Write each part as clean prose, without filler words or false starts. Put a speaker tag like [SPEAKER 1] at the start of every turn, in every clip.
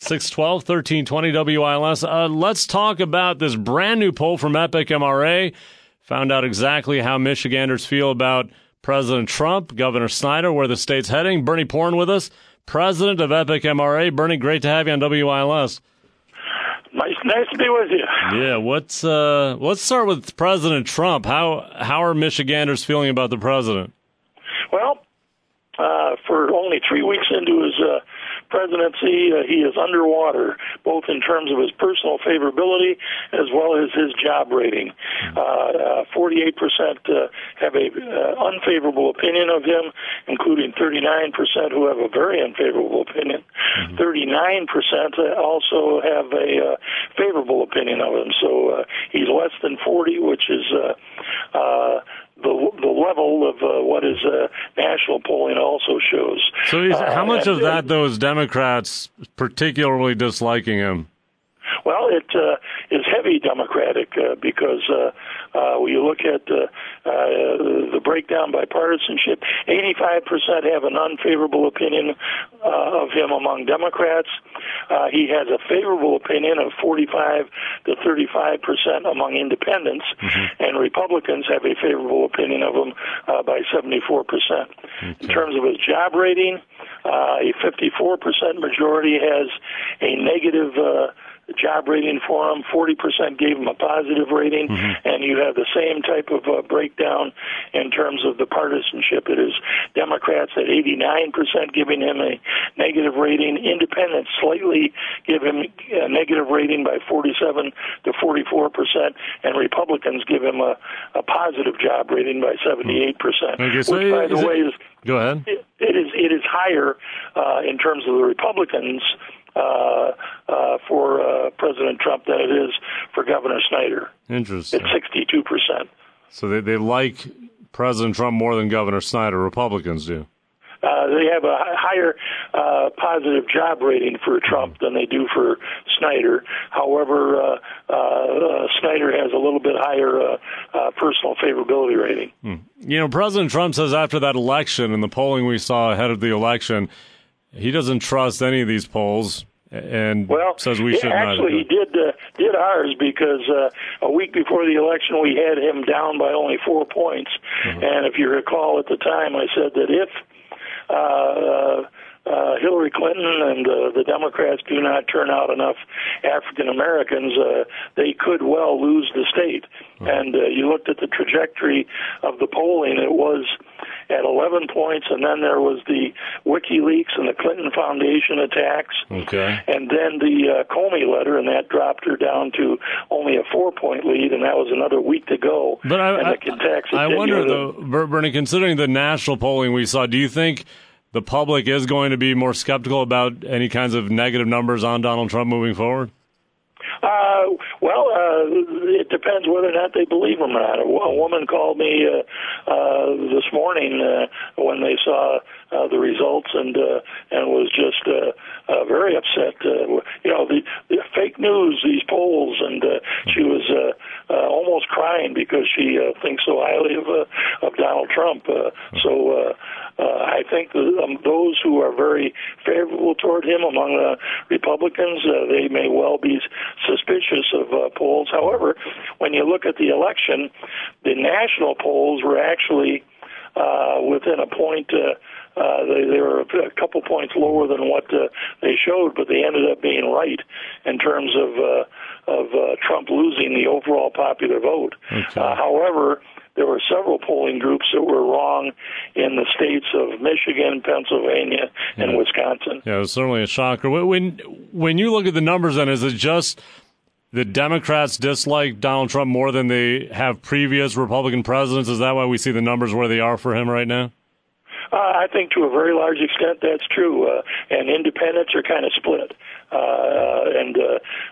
[SPEAKER 1] 612, 1320 WILS. Let's talk about this brand new poll from Epic MRA. Found out exactly how Michiganders feel about President Trump, Governor Snyder, where the state's heading. Bernie Porn with us, president of Epic MRA. Bernie, great to have you on WILS.
[SPEAKER 2] Nice to be with you.
[SPEAKER 1] Yeah, let's start with President Trump. How are Michiganders feeling about the president?
[SPEAKER 2] Well, for only 3 weeks into his presidency, he is underwater, both in terms of his personal favorability as well as his job rating. 48% have a unfavorable opinion of him, including 39% who have a very unfavorable opinion. 39% also have a favorable opinion of him. So he's less than 40, which is the level of what his national polling also shows.
[SPEAKER 1] So how much of that, though, is Democrats particularly disliking him?
[SPEAKER 2] Well, it is heavy Democratic because when you look at the breakdown by partisanship, 85% have an unfavorable opinion of him among Democrats. He has a favorable opinion of 45 to 35% among independents, and Republicans have a favorable opinion of him by 74%. In terms of his job rating, a 54% majority has a negative job rating for him. 40% gave him a positive rating, and you have the same type of breakdown in terms of the partisanship. It is Democrats at 89% giving him a negative rating. Independents slightly give him a negative rating by 47 to 44%, and Republicans give him a positive job rating by 78%.
[SPEAKER 1] Okay, so
[SPEAKER 2] which, by the way, is
[SPEAKER 1] go ahead.
[SPEAKER 2] It is higher in terms of the Republicans for President Trump than it is for Governor Snyder.
[SPEAKER 1] Interesting.
[SPEAKER 2] It's 62%.
[SPEAKER 1] So they like President Trump more than Governor Snyder. Republicans do.
[SPEAKER 2] They have a higher positive job rating for Trump than they do for Snyder. However, Snyder has a little bit higher personal favorability rating.
[SPEAKER 1] You know, President Trump says after that election and the polling we saw ahead of the election, he doesn't trust any of these polls and says we should not.
[SPEAKER 2] Actually, he did ours because a week before the election we had him down by only 4 points. And if you recall at the time, I said that if Hillary Clinton and the Democrats do not turn out enough African Americans, they could well lose the state. And you looked at the trajectory of the polling, it was at 11 points, and then there was the WikiLeaks and the Clinton Foundation attacks, and then the Comey letter, and that dropped her down to only a 4-point lead, and that was another week to go.
[SPEAKER 1] But I wonder, though, Bernie, considering the national polling we saw, do you think the public is going to be more skeptical about any kinds of negative numbers on Donald Trump moving forward?
[SPEAKER 2] It depends whether or not they believe him or not. A woman called me this morning when they saw the results and was just very upset. The fake news, these polls, and she was almost crying because she thinks so highly of Donald Trump. I think those who are very favorable toward him among the Republicans, they may well be suspicious of polls. However, when you look at the election, the national polls were actually within a point. They were a couple points lower than what they showed, but they ended up being right in terms of Trump losing the overall popular vote. However, there were several polling groups that were wrong in the states of Michigan, Pennsylvania, and Wisconsin.
[SPEAKER 1] Yeah, it was certainly a shocker. When you look at the numbers, then, is it just the Democrats dislike Donald Trump more than they have previous Republican presidents? Is that why we see the numbers where they are for him right now?
[SPEAKER 2] I think to a very large extent that's true, and independents are kind of split, and slightly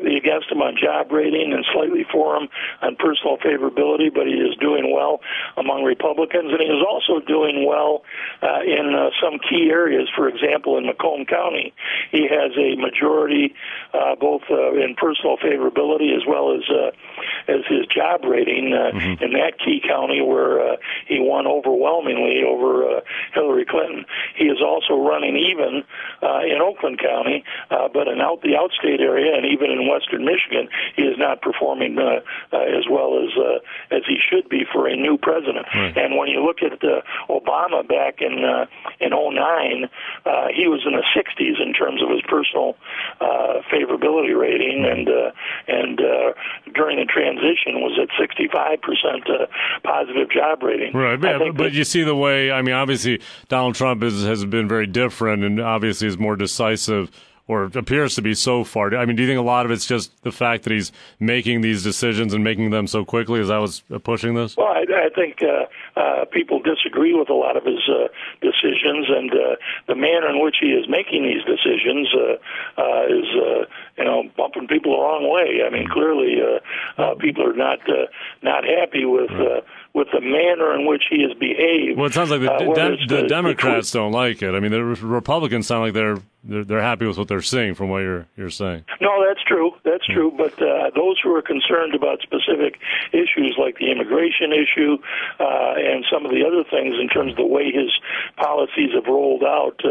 [SPEAKER 2] slightly against him on job rating and slightly for him on personal favorability, but he is doing well among Republicans, and he is also doing well in some key areas. For example, in Macomb County, he has a majority both in personal favorability as well as his job rating in that key county where he won overwhelmingly over Hillary Clinton. He is also running even in Oakland County, but in the outstate area and even in western Michigan, he is not performing as well as he should be for a new president.
[SPEAKER 1] Right.
[SPEAKER 2] And when you look at Obama back in 2009, he was in the 60s in terms of his personal favorability rating, and during the transition was at 65% positive job rating.
[SPEAKER 1] Right, but you see the way, I mean, obviously Donald Trump has been very different and obviously is more decisive, or appears to be so far. I mean, do you think a lot of it's just the fact that he's making these decisions and making them so quickly? Is that what's pushing this?
[SPEAKER 2] Well, I think people disagree with a lot of his decisions, and the manner in which he is making these decisions is, bumping people the wrong way. I mean, clearly, people are not happy with the manner in which he has behaved.
[SPEAKER 1] Well, it sounds like the Democrats don't like it. I mean, the Republicans sound like they're happy with what they're seeing from what you're saying.
[SPEAKER 2] No, that's true. That's true. But those who are concerned about specific issues like the immigration issue and some of the other things in terms of the way his policies have rolled out,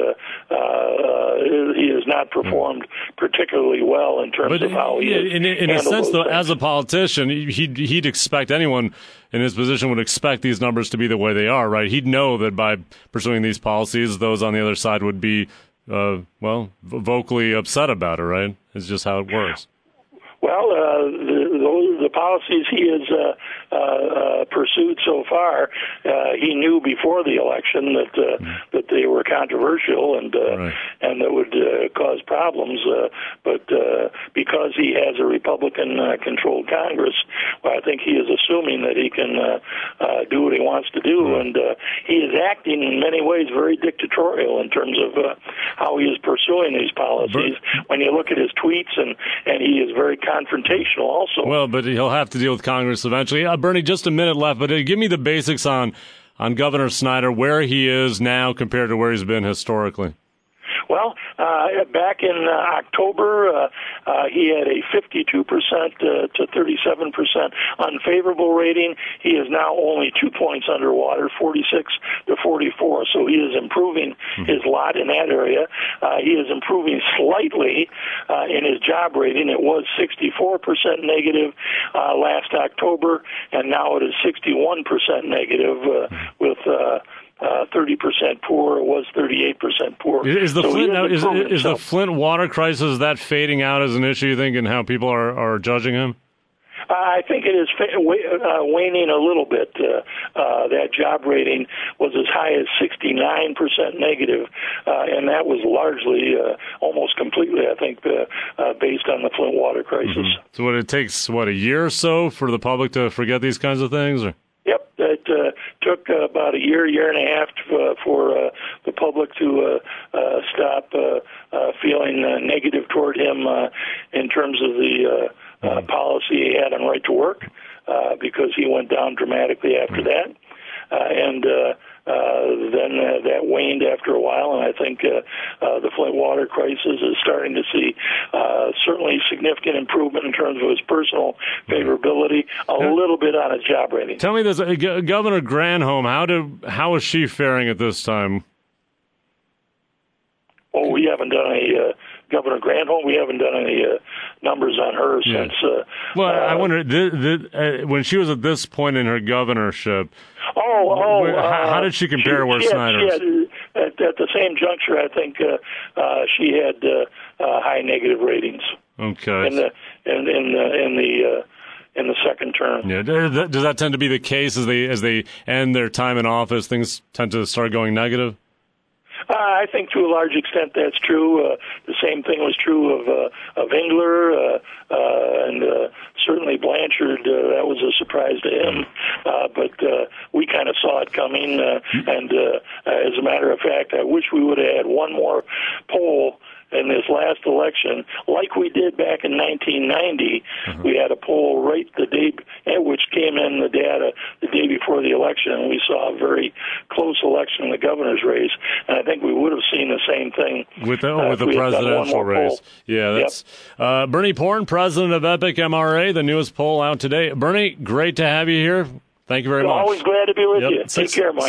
[SPEAKER 2] he has not performed particularly well in terms of how he has
[SPEAKER 1] in a sense, though, as a politician, he'd expect anyone in his position would expect these numbers to be the way they are, right? He'd know that by pursuing these policies, those on the other side would be vocally upset about it, right? It's just how it works.
[SPEAKER 2] Well, the policies he has pursued so far, he knew before the election that they were controversial and that would cause problems. But because he has a Republican-controlled Congress, well, I think he is assuming that he can do what he wants to do, and he is acting in many ways very dictatorial in terms of how he is pursuing these policies. When you look at his tweets, and he is very confrontational also.
[SPEAKER 1] Well, but he'll have to deal with Congress eventually. Bernie, just a minute left, but give me the basics on Governor Snyder, where he is now compared to where he's been historically.
[SPEAKER 2] Well, back in October, he had a 52% to 37% unfavorable rating. He is now only 2 points underwater, 46 to 44. So he is improving his lot in that area. He is improving slightly in his job rating. It was 64% negative last October, and now it is 61% negative with 30% poor. It was 38% poor.
[SPEAKER 1] Is the Flint water crisis that fading out as an issue, you think, and how people are judging him?
[SPEAKER 2] I think it is waning a little bit. That job rating was as high as 69% negative, and that was largely, almost completely, I think, based on the Flint water crisis.
[SPEAKER 1] Mm-hmm. So it takes, a year or so for the public to forget these kinds of things? Or?
[SPEAKER 2] Yep, it took about a year and a half for the public to stop feeling negative toward him in terms of the policy he had on right to work, because he went down dramatically after that. And then that waned after a while, and I think the Flint water crisis is starting to see certainly significant improvement in terms of his personal favorability, a little bit on his job rating.
[SPEAKER 1] Tell me this, Governor Granholm, how is she faring at this time?
[SPEAKER 2] Well, we haven't done any Governor Granholm. We haven't done any numbers on her since.
[SPEAKER 1] I wonder when she was at this point in her governorship. How did she compare where Snyder is?
[SPEAKER 2] At the same juncture, I think she had high negative ratings.
[SPEAKER 1] Okay.
[SPEAKER 2] In the second term.
[SPEAKER 1] Yeah. Does that tend to be the case as they end their time in office? Things tend to start going negative.
[SPEAKER 2] I think to a large extent that's true. The same thing was true of Engler and certainly Blanchard. That was a surprise to him, but we kind of saw it coming. And as a matter of fact, I wish we would have had one more poll in this last election, like we did back in 1990. We had a poll right the day, which came in the data the day before the election, and we saw a very close election in the governor's race. And I think we would have seen the same thing
[SPEAKER 1] with the presidential race.
[SPEAKER 2] Poll.
[SPEAKER 1] Yeah, that's Bernie Porn, president of Epic MRA, the newest poll out today. Bernie, great to have you here. Thank you very much.
[SPEAKER 2] Always glad to be with you. Take care, Mike.